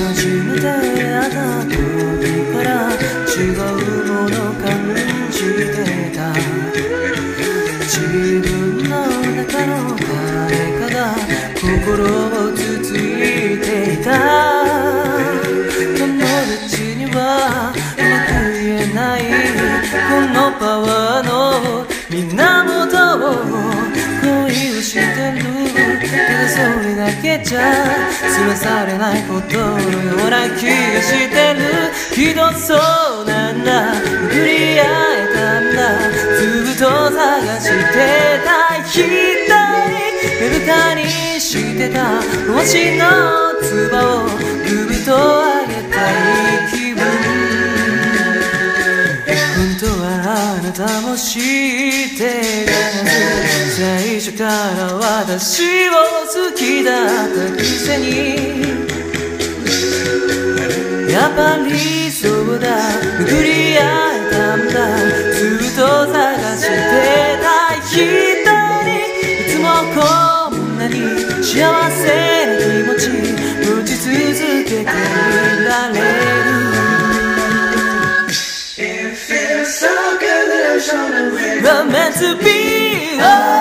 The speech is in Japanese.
初めて会った時から違うもの感じてた。自分の中の誰かが心をつついていた。友達にはうまく言えないこのパワーの源を恋をしてる。ただそれだけじゃ済まされないことのような気がしてる。ひどそうなんだ、巡り会えたんだ、ずっと探してた。一人目深にしてた星のつばをぐっと上げたい気分。本当はあなたも知ってたはず。最初から私を好きだったくせに。やっぱりそうだ、巡り会えたんだ、ずっと探してた。一人いつもこんなに幸せな気持ち持ち続けていられる。We're meant to be